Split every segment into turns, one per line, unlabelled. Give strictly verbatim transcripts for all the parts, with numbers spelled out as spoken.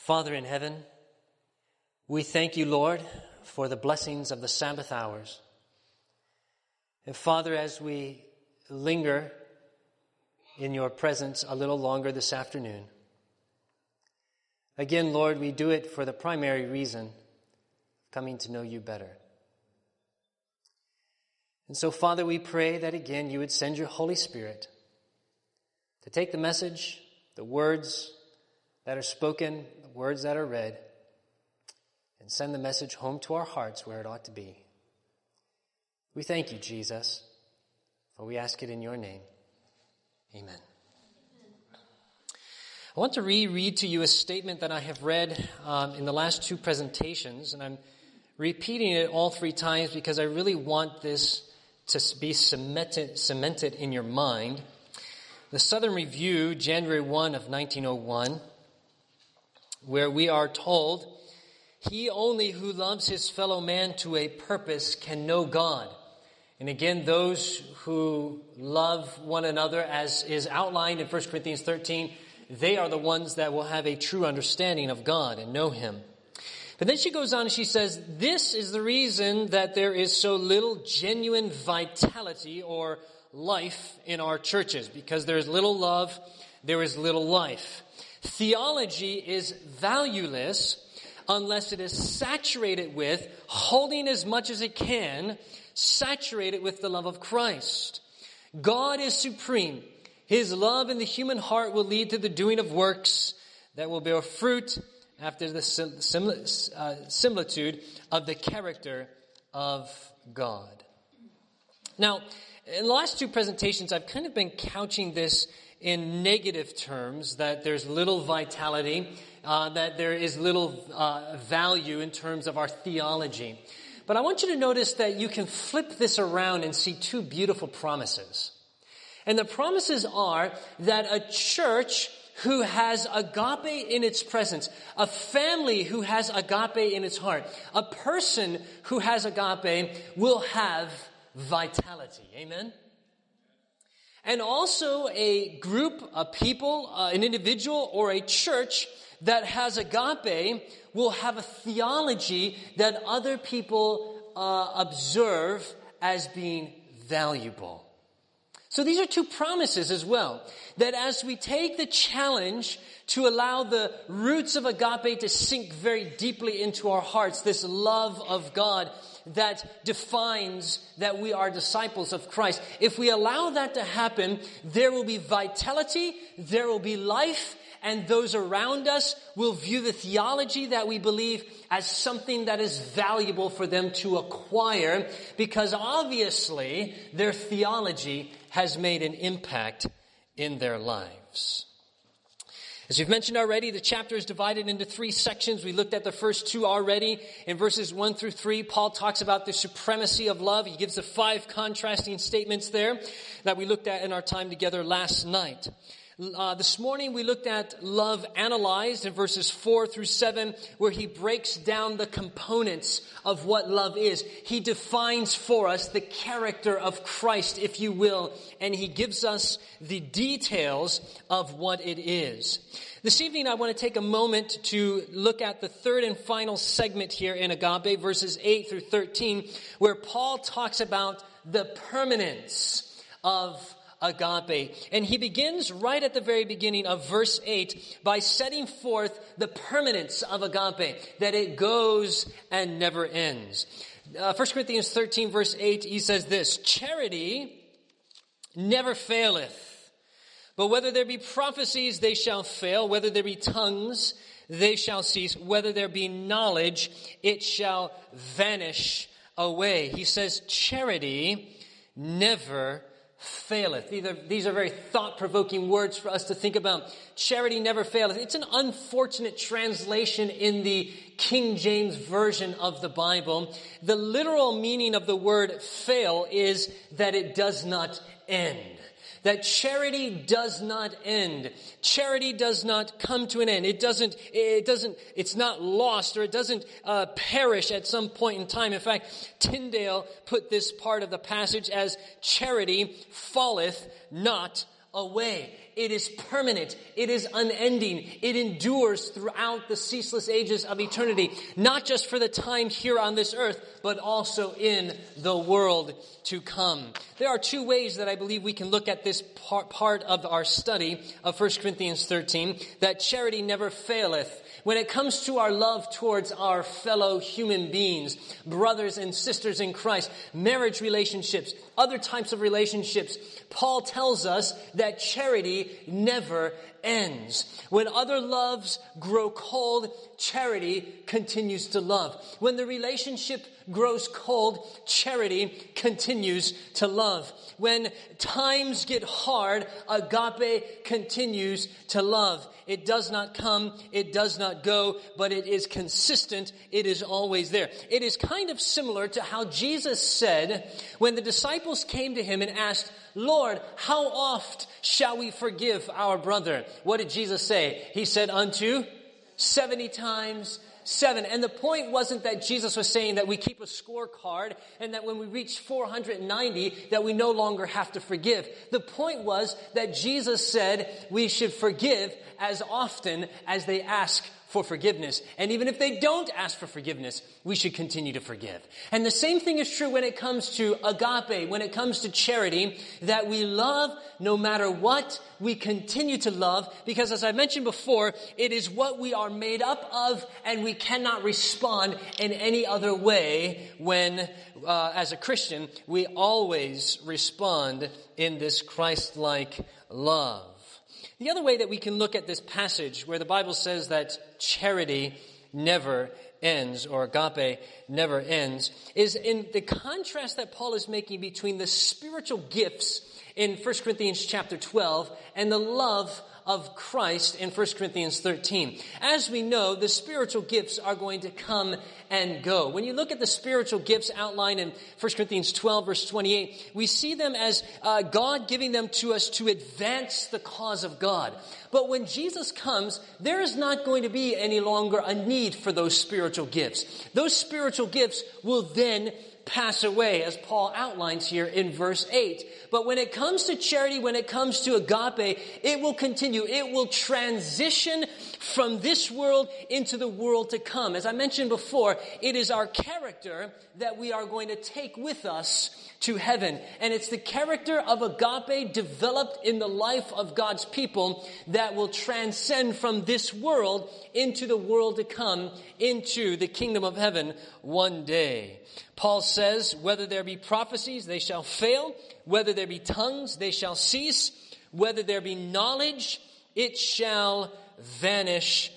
Father in heaven, we thank you, Lord, for the blessings of the Sabbath hours. And Father, as we linger in your presence a little longer this afternoon, again, Lord, we do it for the primary reason of coming to know you better. And so, Father, we pray that again you would send your Holy Spirit to take the message, the words that are spoken, the words that are read, and send the message home to our hearts where it ought to be. We thank you, Jesus, for we ask it in your name. Amen. I want to reread to you a statement that I have read um, in the last two presentations, and I'm repeating it all three times because I really want this to be cemented, cemented in your mind. The Southern Review, January first of nineteen oh one, where we are told, "He only who loves his fellow man to a purpose can know God." And again, those who love one another, as is outlined in First Corinthians thirteen, they are the ones that will have a true understanding of God and know him. But then she goes on and she says, this is the reason that there is so little genuine vitality or life in our churches, because there is little love, there is little life. Theology is valueless unless it is saturated with, holding as much as it can, saturated with the love of Christ. God is supreme. His love in the human heart will lead to the doing of works that will bear fruit after the similitude of the character of God. Now, in the last two presentations, I've kind of been couching this in negative terms, that there's little vitality, uh, that there is little uh, value in terms of our theology. But I want you to notice that you can flip this around and see two beautiful promises. And the promises are that a church who has agape in its presence, a family who has agape in its heart, a person who has agape will have vitality. Amen? And also a group, a people, uh, an individual, or a church that has agape will have a theology that other people uh, observe as being valuable. So these are two promises as well, that as we take the challenge to allow the roots of agape to sink very deeply into our hearts, this love of God that defines that we are disciples of Christ, if we allow that to happen, there will be vitality, there will be life, and those around us will view the theology that we believe as something that is valuable for them to acquire, because obviously their theology has made an impact in their lives. As we've mentioned already, the chapter is divided into three sections. We looked at the first two already. In verses one through three, Paul talks about the supremacy of love. He gives the five contrasting statements there that we looked at in our time together last night. Uh, this morning we looked at love analyzed in verses four through seven, where he breaks down the components of what love is. He defines for us the character of Christ, if you will, and he gives us the details of what it is. This evening I want to take a moment to look at the third and final segment here in Agape, verses eight through thirteen, where Paul talks about the permanence of agape. And he begins right at the very beginning of verse eight by setting forth the permanence of agape, that it goes and never ends. Uh, First Corinthians thirteen verse eight, he says this, "Charity never faileth, but whether there be prophecies, they shall fail. Whether there be tongues, they shall cease. Whether there be knowledge, it shall vanish away." He says charity never faileth. These are, these are very thought-provoking words for us to think about. Charity never faileth. It's an unfortunate translation in the King James Version of the Bible. The literal meaning of the word fail is that it does not end. That charity does not end. Charity does not come to an end. It doesn't, it doesn't, it's not lost, or it doesn't uh, perish at some point in time. In fact, Tyndale put this part of the passage as charity falleth not away. It is permanent. It is unending. It endures throughout the ceaseless ages of eternity, not just for the time here on this earth, but also in the world to come. There are two ways that I believe we can look at this part, part of our study of First Corinthians thirteen, that charity never faileth. When it comes to our love towards our fellow human beings, brothers and sisters in Christ, marriage relationships, other types of relationships, Paul tells us that charity never ends. When other loves grow cold, charity continues to love. When the relationship grows cold, charity continues to love. When times get hard, agape continues to love. It does not come, it does not go, but it is consistent, it is always there. It is kind of similar to how Jesus said when the disciples came to him and asked, Lord, how oft shall we forgive our brother? What did Jesus say? He said, unto seventy times seven. And the point wasn't that Jesus was saying that we keep a scorecard and that when we reach four hundred ninety that we no longer have to forgive. The point was that Jesus said we should forgive as often as they ask for forgiveness. And even if they don't ask for forgiveness, we should continue to forgive. And the same thing is true when it comes to agape, when it comes to charity, that we love no matter what, we continue to love, because as I mentioned before, it is what we are made up of, and we cannot respond in any other way when, uh, as a Christian, we always respond in this Christ-like love. The other way that we can look at this passage where the Bible says that charity never ends, or agape never ends, is in the contrast that Paul is making between the spiritual gifts in First Corinthians chapter twelve and the love of Christ in First Corinthians thirteen. As we know, the spiritual gifts are going to come and go. When you look at the spiritual gifts outlined in First Corinthians twelve, verse twenty-eight, we see them as uh, God giving them to us to advance the cause of God. But when Jesus comes, there is not going to be any longer a need for those spiritual gifts. Those spiritual gifts will then pass away, as Paul outlines here in verse eight. But when it comes to charity, when it comes to agape, it will continue. It will transition from this world into the world to come. As I mentioned before, it is our character that we are going to take with us to heaven. And it's the character of agape developed in the life of God's people that will transcend from this world into the world to come, into the kingdom of heaven one day. Paul says, whether there be prophecies, they shall fail. Whether there be tongues, they shall cease. Whether there be knowledge, it shall vanish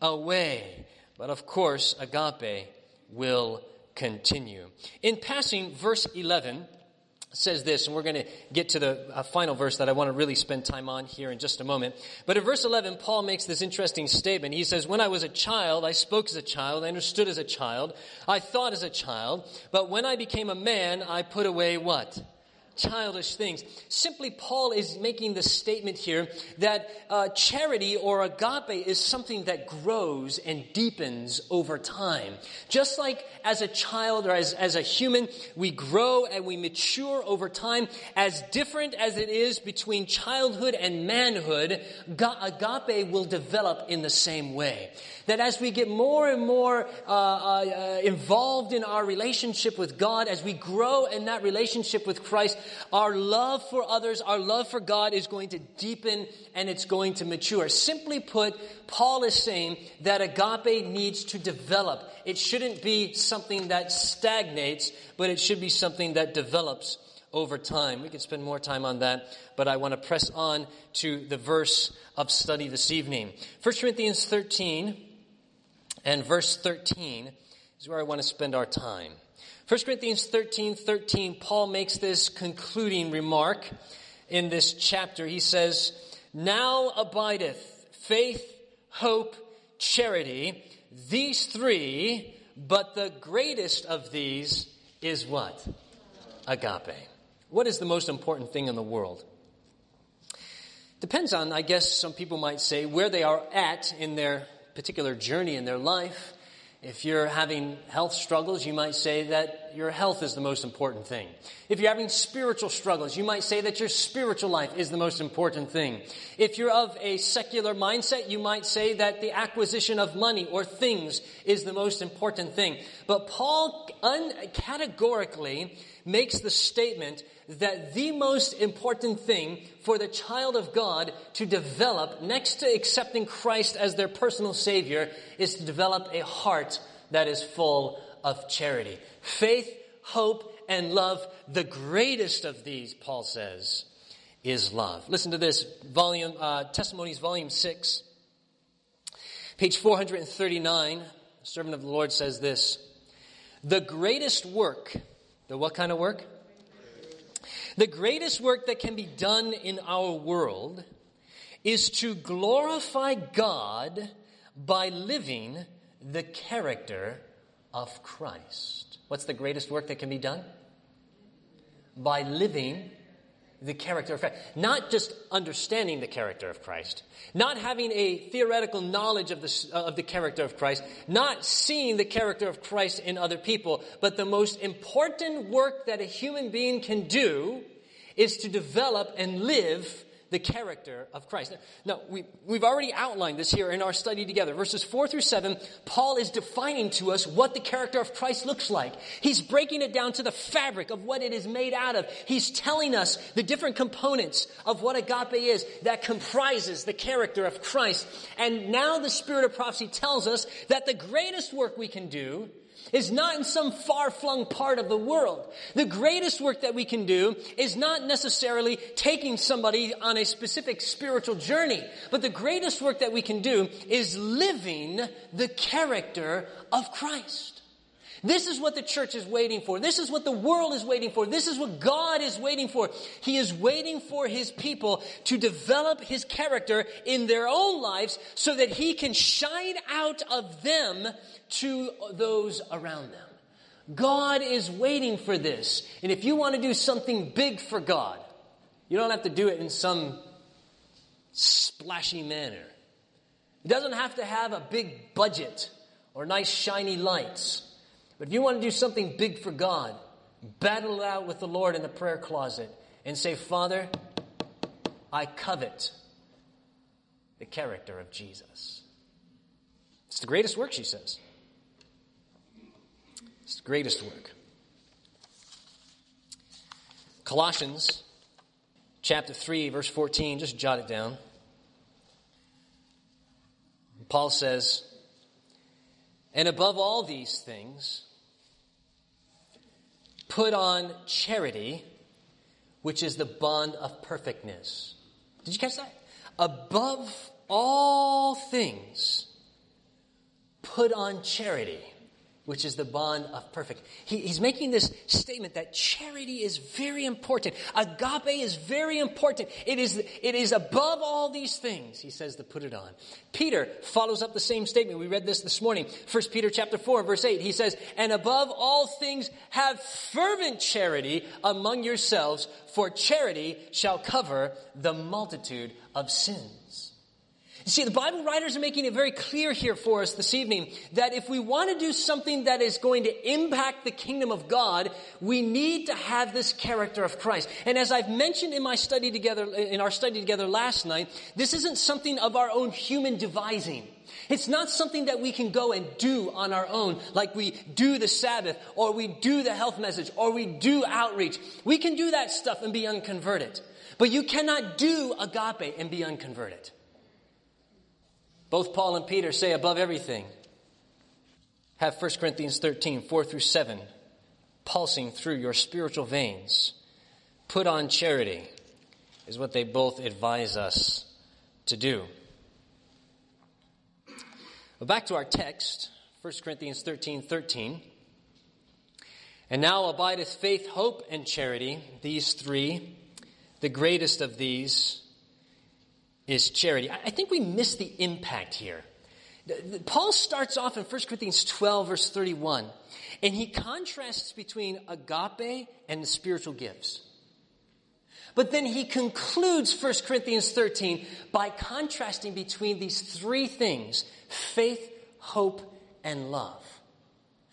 away. But of course, agape will continue. In passing, verse eleven says this, and we're going to get to the uh, final verse that I want to really spend time on here in just a moment. But in verse eleven, Paul makes this interesting statement. He says, when I was a child, I spoke as a child, I understood as a child, I thought as a child, but when I became a man, I put away what? Childish things. Simply, Paul is making the statement here that uh, charity or agape is something that grows and deepens over time. Just like as a child or as, as a human, we grow and we mature over time. As different as it is between childhood and manhood, agape will develop in the same way. That as we get more and more uh, uh, involved in our relationship with God, as we grow in that relationship with Christ, our love for others, our love for God is going to deepen and it's going to mature. Simply put, Paul is saying that agape needs to develop. It shouldn't be something that stagnates, but it should be something that develops over time. We could spend more time on that, but I want to press on to the verse of study this evening. First Corinthians thirteen and verse thirteen is where I want to spend our time. First Corinthians thirteen, thirteen, Paul makes this concluding remark in this chapter. He says, now abideth faith, hope, charity, these three, but the greatest of these is what? Agape. What is the most important thing in the world? Depends on, I guess some people might say, where they are at in their particular journey in their life. If you're having health struggles, you might say that that your health is the most important thing. If you're having spiritual struggles, you might say that your spiritual life is the most important thing. If you're of a secular mindset, you might say that the acquisition of money or things is the most important thing. But Paul un- categorically makes the statement that the most important thing for the child of God to develop, next to accepting Christ as their personal Savior, is to develop a heart that is full of charity. Faith, hope, and love. The greatest of these, Paul says, is love. Listen to this, volume uh, Testimonies, volume six, page four hundred thirty-nine. The servant of the Lord says this: the greatest work, the what kind of work? The greatest work that can be done in our world is to glorify God by living the character of Christ. What's the greatest work that can be done? By living the character of Christ. Not just understanding the character of Christ, not having a theoretical knowledge of the, uh, of the character of Christ, not seeing the character of Christ in other people, but the most important work that a human being can do is to develop and live the character of Christ. Now, we, we've already outlined this here in our study together. Verses four through seven, Paul is defining to us what the character of Christ looks like. He's breaking it down to the fabric of what it is made out of. He's telling us the different components of what agape is that comprises the character of Christ. And now the Spirit of prophecy tells us that the greatest work we can do is not in some far-flung part of the world. The greatest work that we can do is not necessarily taking somebody on a specific spiritual journey, but the greatest work that we can do is living the character of Christ. This is what the church is waiting for. This is what the world is waiting for. This is what God is waiting for. He is waiting for His people to develop His character in their own lives so that He can shine out of them to those around them. God is waiting for this. And if you want to do something big for God, you don't have to do it in some splashy manner. It doesn't have to have a big budget or nice shiny lights. But if you want to do something big for God, battle it out with the Lord in the prayer closet and say, Father, I covet the character of Jesus. It's the greatest work, she says. It's the greatest work. Colossians chapter three, verse fourteen, just jot it down. Paul says, and above all these things, put on charity, which is the bond of perfectness. Did you catch that? Above all things, put on charity, which is the bond of perfect. He, he's making this statement that charity is very important. Agape is very important. It is, it is above all these things, he says, to put it on. Peter follows up the same statement. We read this this morning. First Peter chapter four, verse eight. He says, and above all things, have fervent charity among yourselves, for charity shall cover the multitude of sins. You see, the Bible writers are making it very clear here for us this evening that if we want to do something that is going to impact the kingdom of God, we need to have this character of Christ. And as I've mentioned in my study together, in our study together last night, this isn't something of our own human devising. It's not something that we can go and do on our own, like we do the Sabbath, or we do the health message, or we do outreach. We can do that stuff and be unconverted. But you cannot do agape and be unconverted. Both Paul and Peter say above everything, have First Corinthians thirteen, four through seven, pulsing through your spiritual veins. Put on charity is what they both advise us to do. But back to our text, First Corinthians thirteen, thirteen. And now abideth faith, hope, and charity, these three. The greatest of these is charity. I think we miss the impact here. Paul starts off in First Corinthians twelve, verse thirty-one, and he contrasts between agape and the spiritual gifts. But then he concludes First Corinthians thirteen by contrasting between these three things, faith, hope, and love.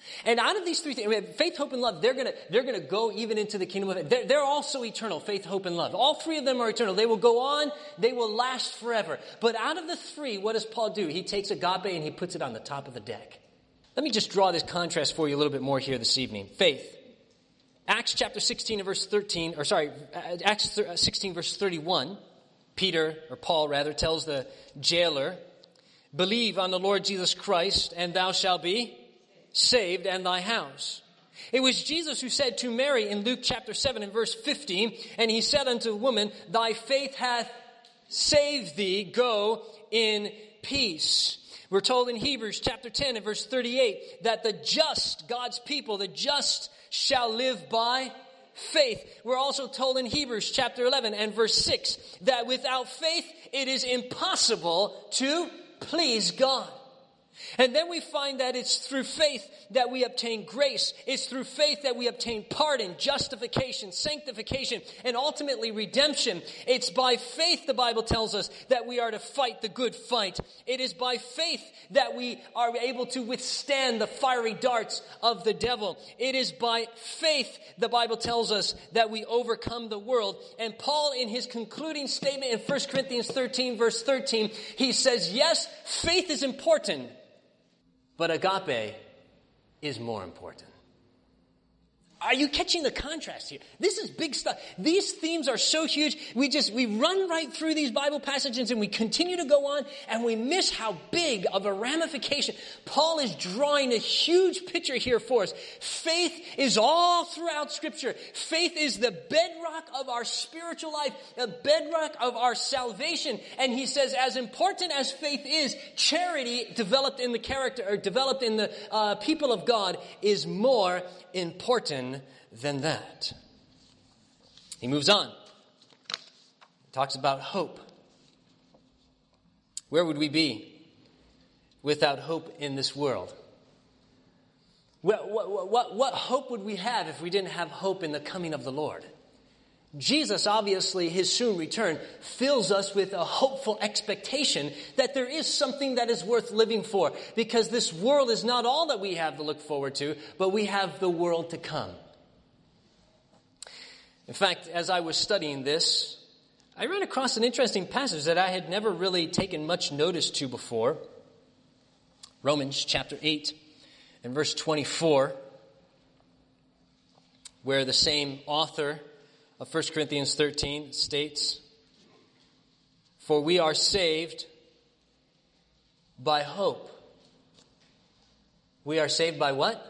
And out of these three things, I mean, faith, hope, and love, they're gonna, they're gonna go even into the kingdom of heaven. They're, they're also eternal, faith, hope, and love. All three of them are eternal. They will go on, they will last forever. But out of the three, what does Paul do? He takes agape and he puts it on the top of the deck. Let me just draw this contrast for you a little bit more here this evening. Faith. Acts chapter sixteen and verse thirteen, or sorry, Acts sixteen verse thirty-one, Peter, or Paul rather, tells the jailer, believe on the Lord Jesus Christ, and thou shalt be saved, and thy house. It was Jesus who said to Mary in Luke chapter seven and verse fifteen, and he said unto the woman, thy faith hath saved thee, go in peace. We're told in Hebrews chapter ten and verse thirty-eight that the just, God's people, the just shall live by faith. We're also told in Hebrews chapter eleven and verse six that without faith it is impossible to please God. And then we find that it's through faith that we obtain grace. It's through faith that we obtain pardon, justification, sanctification, and ultimately redemption. It's by faith, the Bible tells us, that we are to fight the good fight. It is by faith that we are able to withstand the fiery darts of the devil. It is by faith, the Bible tells us, that we overcome the world. And Paul, in his concluding statement in First Corinthians thirteen, verse thirteen, he says, yes, faith is important, but agape is more important. Are you catching the contrast here? This is big stuff. These themes are so huge. We just, we run right through these Bible passages and we continue to go on and we miss how big of a ramification. Paul is drawing a huge picture here for us. Faith is all throughout Scripture. Faith is the bedrock of our spiritual life, the bedrock of our salvation. And he says, as important as faith is, charity developed in the character, or developed in the uh, people of God, is more important than that. He moves on. He talks about hope. Where would we be without hope in this world? What, what, what, what hope would we have if we didn't have hope in the coming of the Lord? Jesus, obviously, his soon return fills us with a hopeful expectation that there is something that is worth living for, because this world is not all that we have to look forward to, but we have the world to come. In fact, as I was studying this, I ran across an interesting passage that I had never really taken much notice to before. Romans chapter eight and verse twenty-four, where the same author of First Corinthians thirteen states, for we are saved by hope. We are saved by what?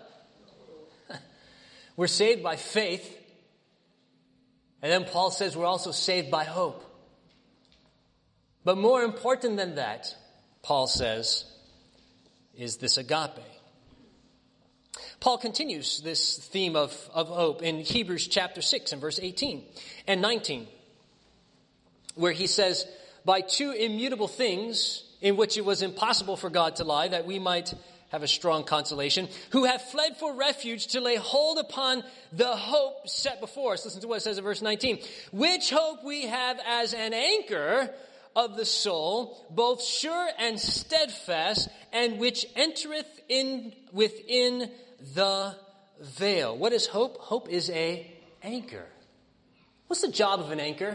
We're saved by faith. And then Paul says we're also saved by hope. But more important than that, Paul says, is this agape. Paul continues this theme of, of hope in Hebrews chapter six and verse eighteen and nineteen, where he says, by two immutable things in which it was impossible for God to lie, that we might have a strong consolation, who have fled for refuge to lay hold upon the hope set before us. Listen to what it says in verse nineteen. Which hope we have as an anchor of the soul, both sure and steadfast, and which entereth in within the veil. What is hope? Hope is a anchor. What's the job of an anchor?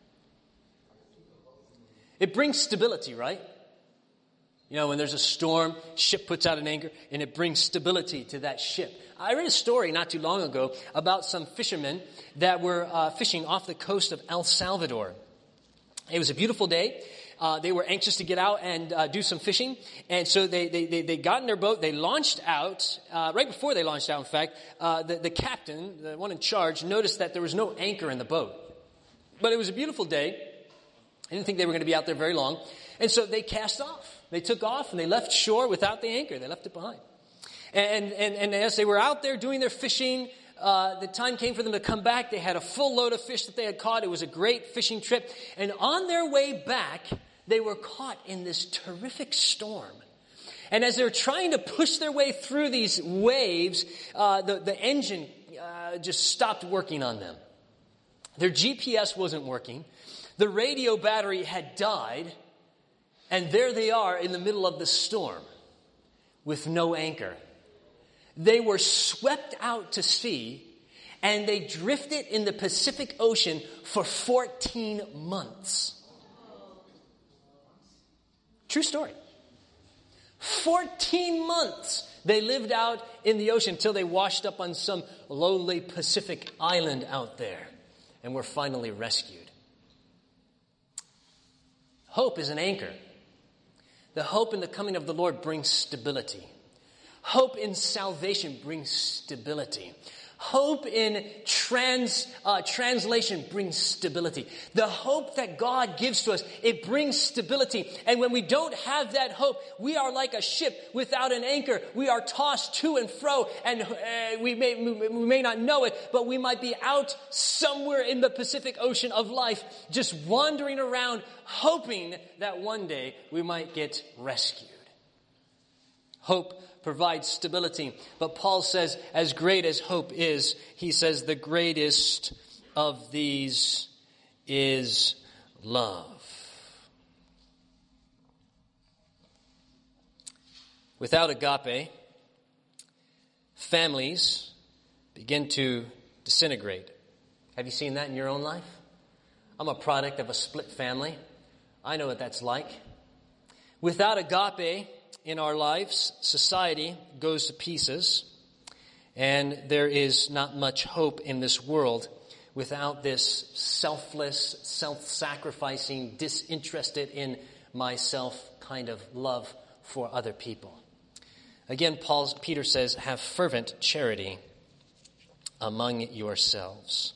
It brings stability, right? You know, when there's a storm, ship puts out an anchor, and it brings stability to that ship. I read a story not too long ago about some fishermen that were uh, fishing off the coast of El Salvador. It was a beautiful day. Uh, they were anxious to get out and uh, do some fishing. And so they, they, they, they got in their boat. They launched out. Uh, right before they launched out, in fact, uh, the, the captain, the one in charge, noticed that there was no anchor in the boat. But it was a beautiful day. I didn't think they were going to be out there very long. And so they cast off. They took off and they left shore without the anchor. They left it behind. And, and, and as they were out there doing their fishing, Uh, the time came for them to come back. They had a full load of fish that they had caught. It was a great fishing trip. And on their way back, they were caught in this terrific storm. And as they were trying to push their way through these waves, uh, the, the engine uh, just stopped working on them. Their G P S wasn't working. The radio battery had died. And there they are in the middle of the storm with no anchor. they were swept out to sea, and they drifted in the Pacific Ocean for fourteen months. True story. fourteen months they lived out in the ocean until they washed up on some lonely Pacific island out there and were finally rescued. Hope is an anchor. The hope in the coming of the Lord brings stability. Hope in salvation brings stability. Hope in trans uh, translation brings stability. The hope that God gives to us, it brings stability. And when we don't have that hope, we are like a ship without an anchor. We are tossed to and fro, and uh, we may we may not know it, but we might be out somewhere in the Pacific Ocean of life, just wandering around, hoping that one day we might get rescued. Hope provides stability. But Paul says, as great as hope is, he says the greatest of these is love. Without agape, families begin to disintegrate. Have you seen that in your own life? I'm a product of a split family. I know what that's like. Without agape in our lives, society goes to pieces, and there is not much hope in this world without this selfless, self-sacrificing, disinterested in myself kind of love for other people. Again, Paul, Peter says, have fervent charity among yourselves.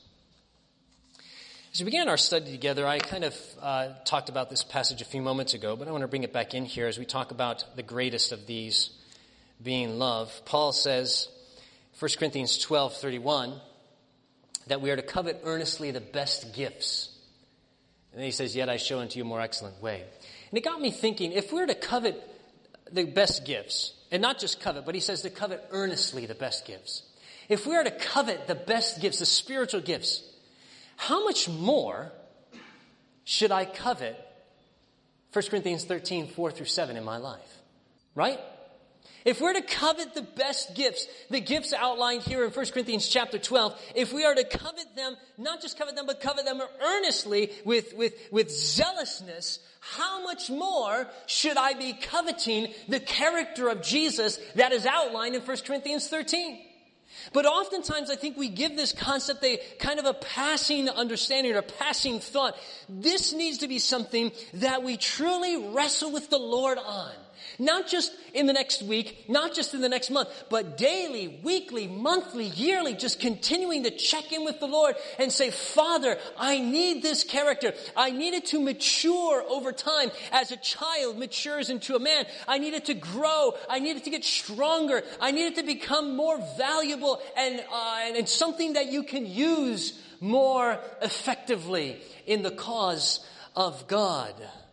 As we began our study together, I kind of uh, talked about this passage a few moments ago, but I want to bring it back in here as we talk about the greatest of these being love. Paul says, First Corinthians twelve thirty-one, that we are to covet earnestly the best gifts. And then he says, yet I show unto you a more excellent way. And it got me thinking, if we're to covet the best gifts, and not just covet, but he says to covet earnestly the best gifts. If we are to covet the best gifts, the spiritual gifts, how much more should I covet First Corinthians thirteen, four through seven in my life? Right? If we're to covet the best gifts, the gifts outlined here in First Corinthians chapter twelve, if we are to covet them, not just covet them, but covet them earnestly with, with, with zealousness, how much more should I be coveting the character of Jesus that is outlined in First Corinthians thirteen? But oftentimes I think we give this concept a kind of a passing understanding or a passing thought. This needs to be something that we truly wrestle with the Lord on. Not just in the next week, not just in the next month, but daily, weekly, monthly, yearly, just continuing to check in with the Lord and say, Father, I need this character. I need it to mature over time as a child matures into a man. I need it to grow. I need it to get stronger. I need it to become more valuable and, uh, and, and something that you can use more effectively in the cause of God.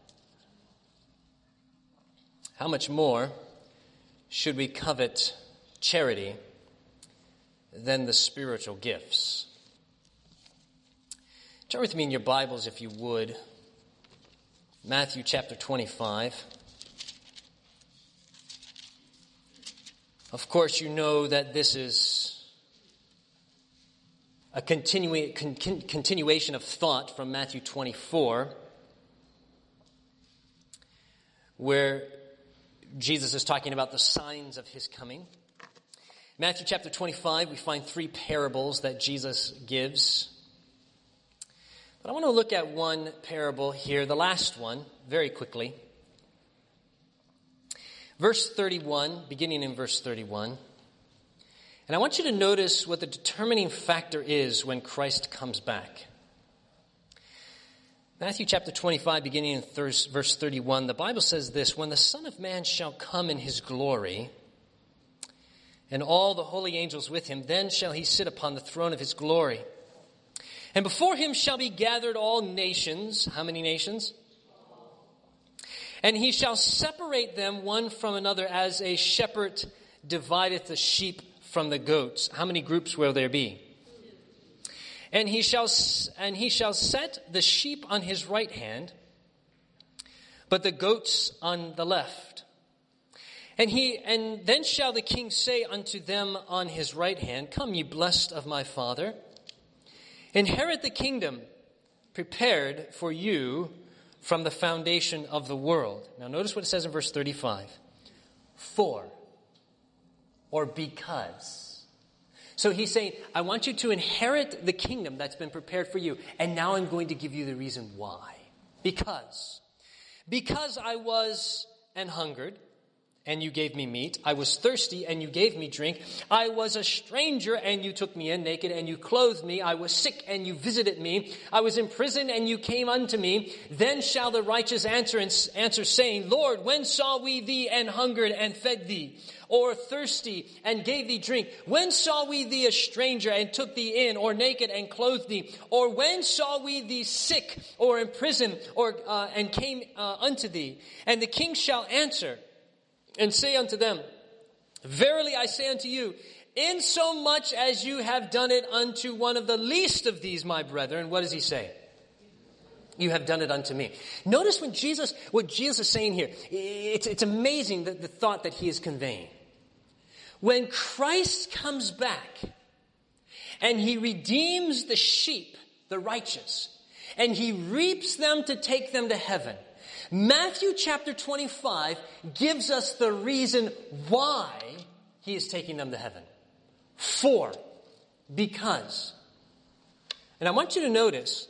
How much more should we covet charity than the spiritual gifts? Turn with me in your Bibles, if you would. Matthew chapter twenty-five. Of course, you know that this is a continua- con- continuation of thought from Matthew twenty-four, where Jesus is talking about the signs of his coming. Matthew chapter twenty-five, we find three parables that Jesus gives. But I want to look at one parable here, the last one, very quickly. Verse thirty-one, beginning in verse thirty-one. And I want you to notice what the determining factor is when Christ comes back. Matthew chapter twenty-five, beginning in verse thirty-one, the Bible says this, when the Son of Man shall come in his glory, and all the holy angels with him, then shall he sit upon the throne of his glory. And before him shall be gathered all nations. How many nations? And he shall separate them one from another as a shepherd divideth the sheep from the goats. How many groups will there be? And he shall and he shall set the sheep on his right hand, but the goats on the left. And he, and then shall the king say unto them on his right hand, Come, ye blessed of my Father, inherit the kingdom prepared for you from the foundation of the world. Now notice what it says in verse thirty-five. For, or because. So he's saying, I want you to inherit the kingdom that's been prepared for you. And now I'm going to give you the reason why. Because. Because I was an hungered, and you gave me meat. I was thirsty, and you gave me drink. I was a stranger, and you took me in naked, and you clothed me. I was sick, and you visited me. I was in prison, and you came unto me. Then shall the righteous answer, and answer saying, Lord, when saw we thee and hungered and fed thee? Or thirsty and gave thee drink? When saw we thee a stranger and took thee in? Or naked and clothed thee? Or when saw we thee sick or in prison or uh, and came uh, unto thee? And the king shall answer and say unto them, Verily I say unto you, insomuch as you have done it unto one of the least of these my brethren, what does he say? You have done it unto me. Notice when Jesus, what Jesus is saying here. It's, it's amazing the, the thought that he is conveying. When Christ comes back and he redeems the sheep, the righteous, and he reaps them to take them to heaven, Matthew chapter twenty-five gives us the reason why he is taking them to heaven. For, because. And I want you to notice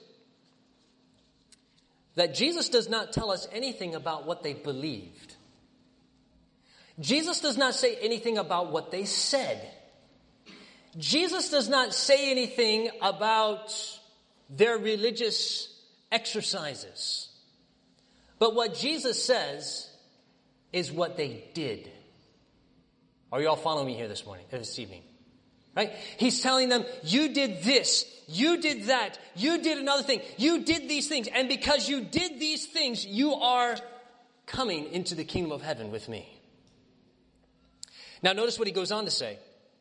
that Jesus does not tell us anything about what they believed. Jesus does not say anything about what they said. Jesus does not say anything about their religious exercises. But what Jesus says is what they did. Are you all following me here this morning, this evening? Right? He's telling them, you did this, you did that, you did another thing, you did these things. And because you did these things, you are coming into the kingdom of heaven with me. Now notice what he goes on to say.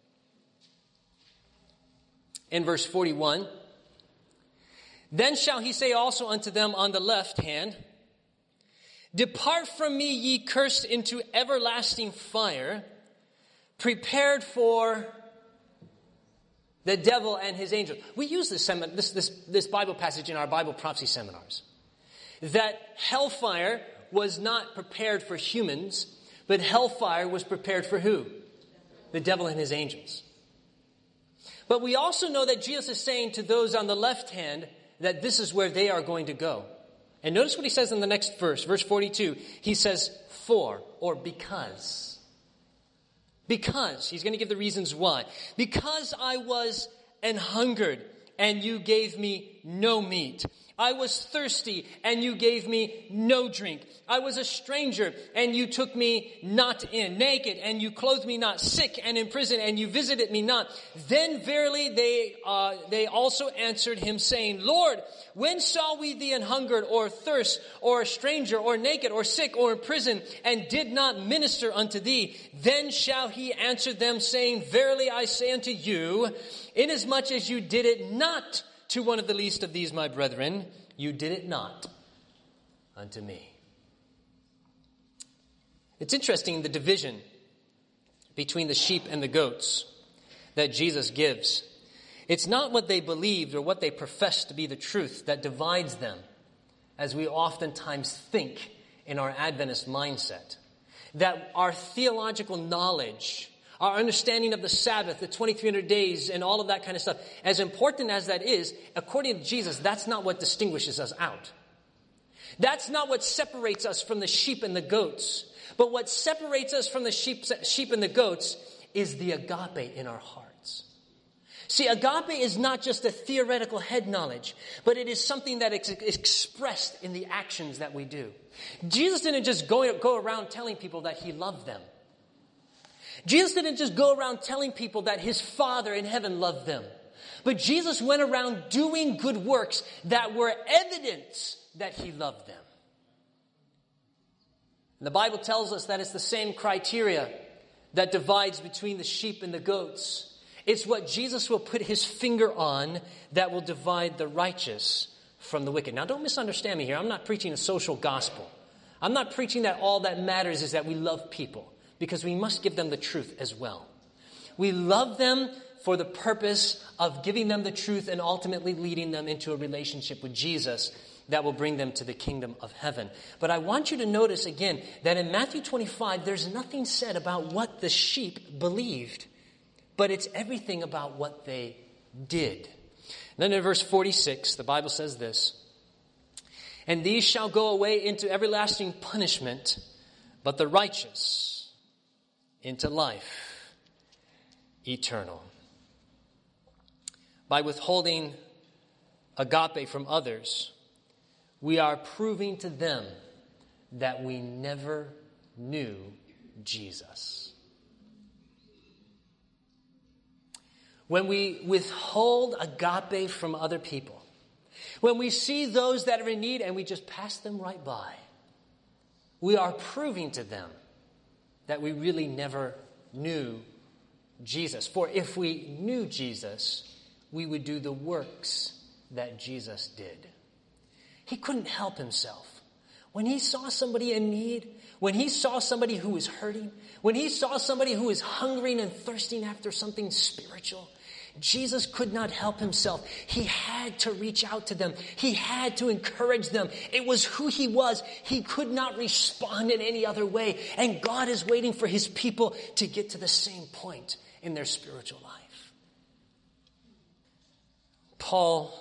In verse forty-one, Then shall he say also unto them on the left hand, Depart from me, ye cursed, into everlasting fire, prepared for the devil and his angels. We use this, this, this, this Bible passage in our Bible prophecy seminars. That hellfire was not prepared for humans, but hellfire was prepared for who? The devil and his angels. But we also know that Jesus is saying to those on the left hand that this is where they are going to go. And notice what he says in the next verse, verse forty-two. He says, for, or because. Because. He's going to give the reasons why. Because I was an hungered, and you gave me no meat. I was thirsty, and you gave me no drink. I was a stranger, and you took me not in. Naked, and you clothed me not. Sick, and in prison, and you visited me not. Then verily they uh, they also answered him, saying, Lord, when saw we thee an hungered, or thirst, or a stranger, or naked, or sick, or in prison, and did not minister unto thee? Then shall he answer them, saying, Verily I say unto you, inasmuch as you did it not to one of the least of these my brethren, you did it not unto me. It's interesting, the division between the sheep and the goats that Jesus gives. It's not what they believed or what they professed to be the truth that divides them, as we oftentimes think in our Adventist mindset. That our theological knowledge, our understanding of the Sabbath, the twenty-three hundred days, and all of that kind of stuff, as important as that is, according to Jesus, that's not what distinguishes us out. That's not what separates us from the sheep and the goats. But what separates us from the sheep, sheep and the goats is the agape in our hearts. See, agape is not just a theoretical head knowledge, but it is something that is expressed in the actions that we do. Jesus didn't just go, go around telling people that he loved them. Jesus didn't just go around telling people that his Father in heaven loved them. But Jesus went around doing good works that were evidence that he loved them. And the Bible tells us that it's the same criteria that divides between the sheep and the goats. It's what Jesus will put his finger on that will divide the righteous from the wicked. Now, don't misunderstand me here. I'm not preaching a social gospel. I'm not preaching that all that matters is that we love people. because we must give them the truth as well. We love them for the purpose of giving them the truth and ultimately leading them into a relationship with Jesus that will bring them to the kingdom of heaven. But I want you to notice again that in Matthew twenty-five, there's nothing said about what the sheep believed, but it's everything about what they did. Then in verse forty-six, the Bible says this, "And these shall go away into everlasting punishment, but the righteous into life eternal." By withholding agape from others, we are proving to them that we never knew Jesus. When we withhold agape from other people, when we see those that are in need and we just pass them right by, we are proving to them that we really never knew Jesus. For if we knew Jesus, we would do the works that Jesus did. He couldn't help himself. When he saw somebody in need, when he saw somebody who was hurting, when he saw somebody who was hungering and thirsting after something spiritual, Jesus could not help himself. He had to reach out to them. He had to encourage them. It was who he was. He could not respond in any other way. And God is waiting for his people to get to the same point in their spiritual life. Paul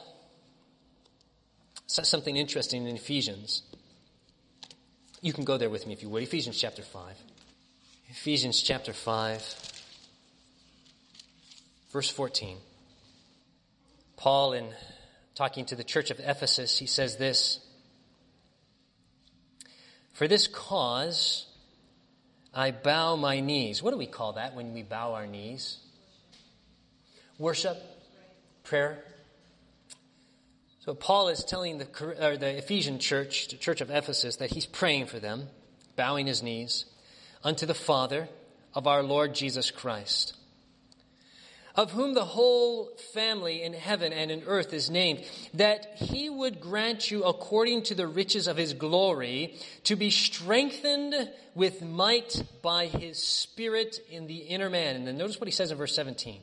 says something interesting in Ephesians. You can go there with me if you would. Ephesians chapter five. Ephesians chapter five. Verse fourteen. Paul, in talking to the church of Ephesus, he says this, "For this cause I bow my knees." What do we call that when we bow our knees? Worship? Prayer? So Paul is telling the, or the Ephesian church, the church of Ephesus, that he's praying for them, bowing his knees, unto the Father of our Lord Jesus Christ, of whom the whole family in heaven and in earth is named, that he would grant you according to the riches of his glory to be strengthened with might by his Spirit in the inner man. And then notice what he says in verse seventeen.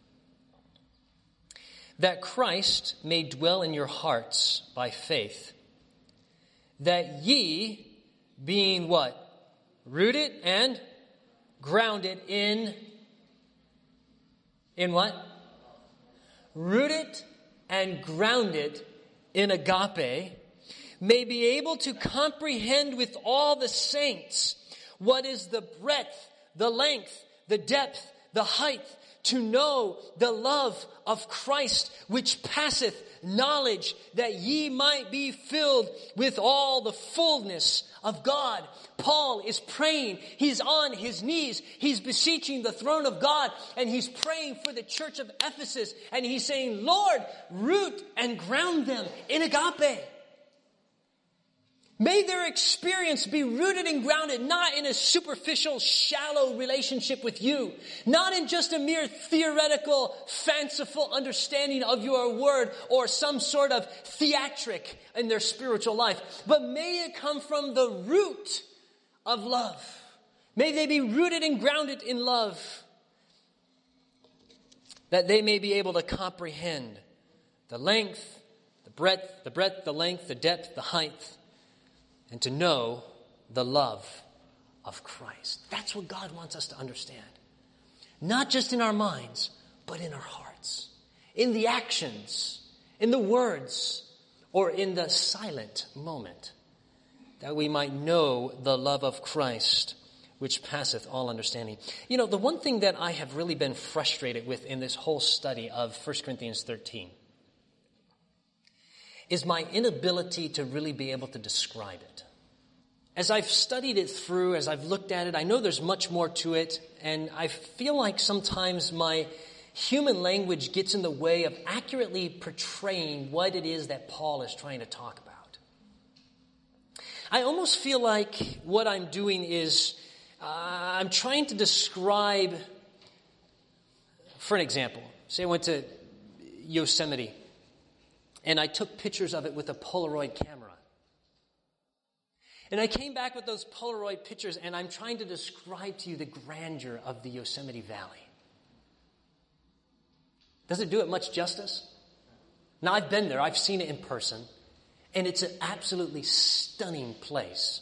That Christ may dwell in your hearts by faith, that ye, being what? Rooted and grounded in, in what? Rooted and grounded in agape, may be able to comprehend with all the saints what is the breadth, the length, the depth, the height, to know the love of Christ, which passeth knowledge, that ye might be filled with all the fullness of God. Paul is praying. He's on his knees. He's beseeching the throne of God, and he's praying for the church of Ephesus. And he's saying, Lord, root and ground them in agape. May their experience be rooted and grounded, not in a superficial, shallow relationship with you, not in just a mere theoretical, fanciful understanding of your word or some sort of theatric in their spiritual life, but may it come from the root of love. May they be rooted and grounded in love, that they may be able to comprehend the length, the breadth, the breadth, the length, the depth, the height, and to know the love of Christ. That's what God wants us to understand. Not just in our minds, but in our hearts. In the actions, in the words, or in the silent moment. That we might know the love of Christ, which passeth all understanding. You know, the one thing that I have really been frustrated with in this whole study of First Corinthians thirteen is my inability to really be able to describe it. As I've studied it through, as I've looked at it, I know there's much more to it, and I feel like sometimes my human language gets in the way of accurately portraying what it is that Paul is trying to talk about. I almost feel like what I'm doing is uh, I'm trying to describe, for an example, say I went to Yosemite, and I took pictures of it with a Polaroid camera. And I came back with those Polaroid pictures, and I'm trying to describe to you the grandeur of the Yosemite Valley. Does it do it much justice? Now, I've been there. I've seen it in person. And it's an absolutely stunning place.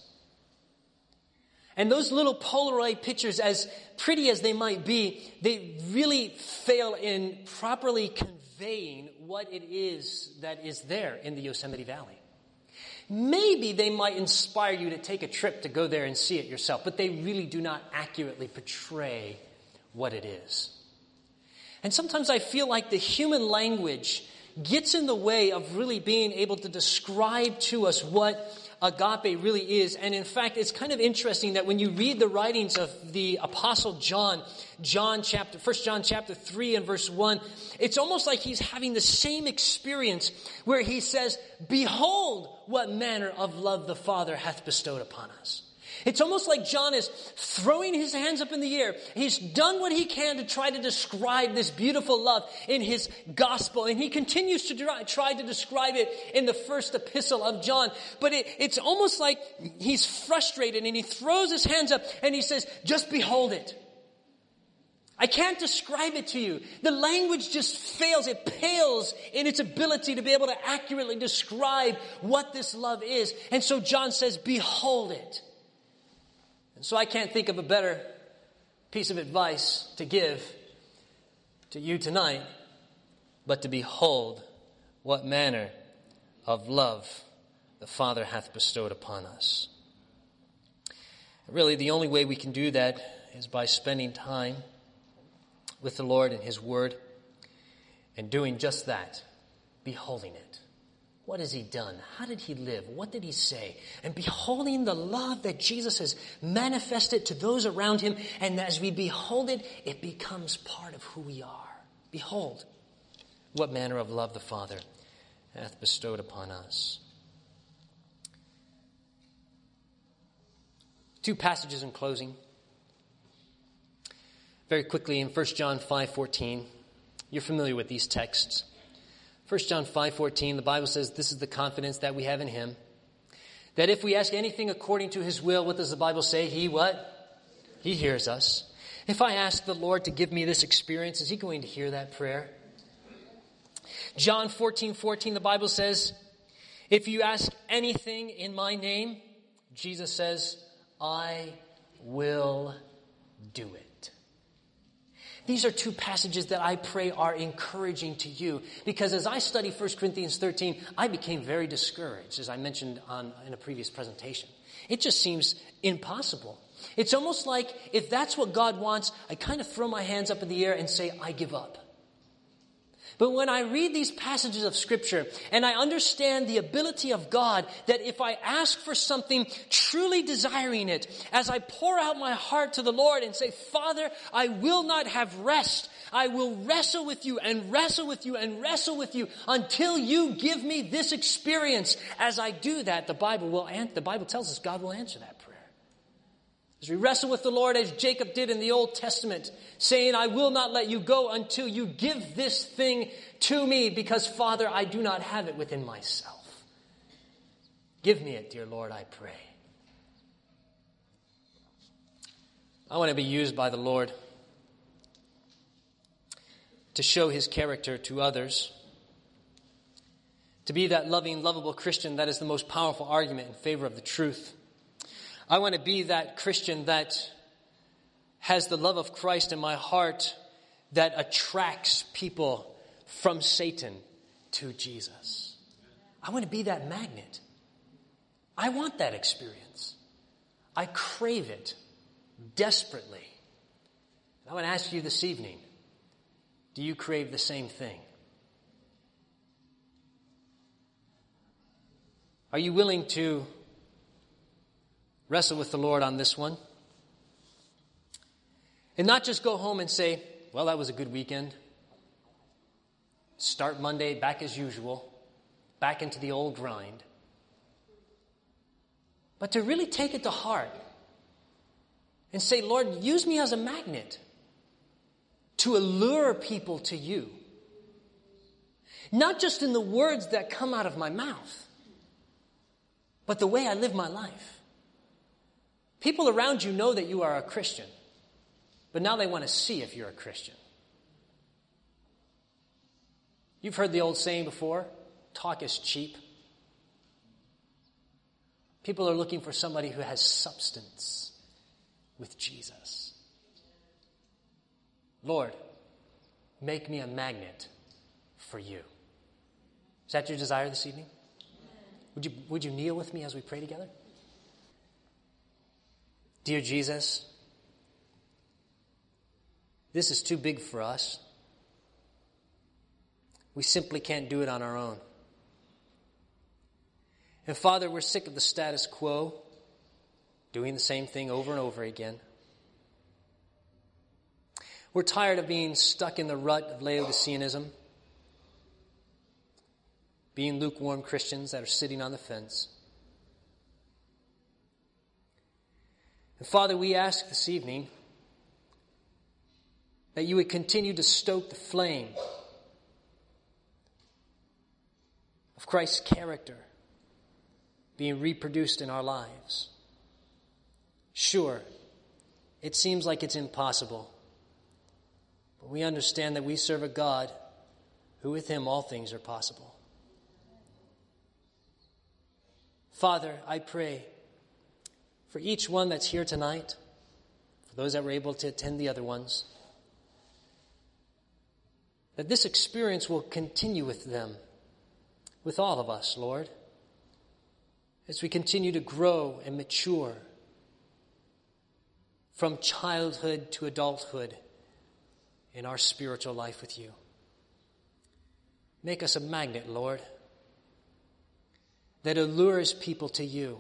And those little Polaroid pictures, as pretty as they might be, they really fail in properly conveying what it is that is there in the Yosemite Valley. Maybe they might inspire you to take a trip to go there and see it yourself, but they really do not accurately portray what it is. And sometimes I feel like the human language gets in the way of really being able to describe to us what agape really is. And in fact, it's kind of interesting that when you read the writings of the Apostle John, John chapter, First John chapter three and verse one, it's almost like he's having the same experience where he says, "Behold, what manner of love the Father hath bestowed upon us." It's almost like John is throwing his hands up in the air. He's done what he can to try to describe this beautiful love in his gospel. And he continues to try to describe it in the first epistle of John. But it, it's almost like he's frustrated and he throws his hands up and he says, "Just behold it. I can't describe it to you." The language just fails. It pales in its ability to be able to accurately describe what this love is. And so John says, "Behold it." And so I can't think of a better piece of advice to give to you tonight, but to behold what manner of love the Father hath bestowed upon us. Really, the only way we can do that is by spending time with the Lord and His Word and doing just that, beholding it. What has He done? How did He live? What did He say? And beholding the love that Jesus has manifested to those around Him. And as we behold it, it becomes part of who we are. Behold, what manner of love the Father hath bestowed upon us. Two passages in closing. Very quickly in First John five fourteen. You're familiar with these texts. First John five fourteen, the Bible says, "This is the confidence that we have in Him, that if we ask anything according to His will," what does the Bible say? He what? He hears us. If I ask the Lord to give me this experience, is He going to hear that prayer? John fourteen fourteen, the Bible says, "If you ask anything in my name," Jesus says, "I will do it." These are two passages that I pray are encouraging to you, because as I study First Corinthians thirteen, I became very discouraged, as I mentioned on in a previous presentation. It just seems impossible. It's almost like if that's what God wants, I kind of throw my hands up in the air and say, "I give up." But when I read these passages of Scripture and I understand the ability of God, that if I ask for something, truly desiring it, as I pour out my heart to the Lord and say, "Father, I will not have rest. I will wrestle with you and wrestle with you and wrestle with you until you give me this experience." As I do that, the Bible will answer. The Bible tells us God will answer that prayer. As we wrestle with the Lord as Jacob did in the Old Testament, saying, "I will not let you go until you give this thing to me, because, Father, I do not have it within myself. Give me it, dear Lord, I pray." I want to be used by the Lord to show His character to others, to be that loving, lovable Christian that is the most powerful argument in favor of the truth. I want to be that Christian that has the love of Christ in my heart that attracts people from Satan to Jesus. I want to be that magnet. I want that experience. I crave it desperately. I want to ask you this evening, do you crave the same thing? Are you willing to wrestle with the Lord on this one? And not just go home and say, "Well, that was a good weekend. Start Monday back as usual, back into the old grind." But to really take it to heart and say, "Lord, use me as a magnet to allure people to you. Not just in the words that come out of my mouth, but the way I live my life. People around you know that you are a Christian, but now they want to see if you're a Christian. You've heard the old saying before, talk is cheap. People are looking for somebody who has substance with Jesus. Lord, make me a magnet for you. Is that your desire this evening? Would you, would you kneel with me as we pray together? Dear Jesus, this is too big for us. We simply can't do it on our own. And Father, we're sick of the status quo, doing the same thing over and over again. We're tired of being stuck in the rut of Laodiceanism, being lukewarm Christians that are sitting on the fence. And Father, we ask this evening that you would continue to stoke the flame of Christ's character being reproduced in our lives. Sure, it seems like it's impossible, but we understand that we serve a God who with him all things are possible. Father, I pray for each one that's here tonight, for those that were able to attend the other ones, that this experience will continue with them, with all of us, Lord, as we continue to grow and mature from childhood to adulthood in our spiritual life with you. Make us a magnet, Lord, that allures people to you,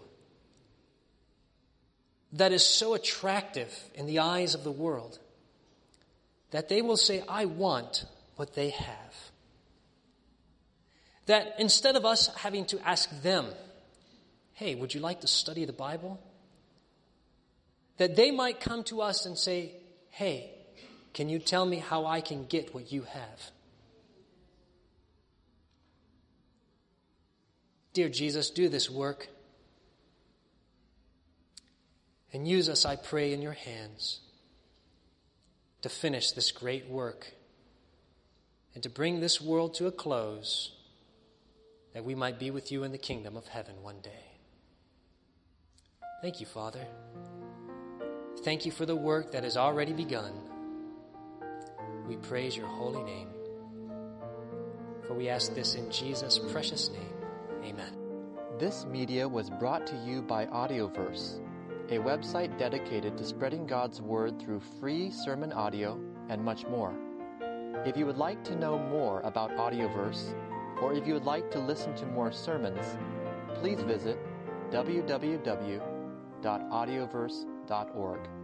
that is so attractive in the eyes of the world that they will say, I want what they have. That instead of us having to ask them, hey, would you like to study the Bible? That they might come to us and say, hey, can you tell me how I can get what you have? Dear Jesus, do this work. And use us, I pray, in your hands to finish this great work and to bring this world to a close that we might be with you in the kingdom of heaven one day. Thank you, Father. Thank you for the work that has already begun. We praise your holy name. For we ask this in Jesus' precious name. Amen.
This media was brought to you by Audioverse, a website dedicated to spreading God's word through free sermon audio and much more. If you would like to know more about Audioverse, or if you would like to listen to more sermons, please visit w w w dot audioverse dot org.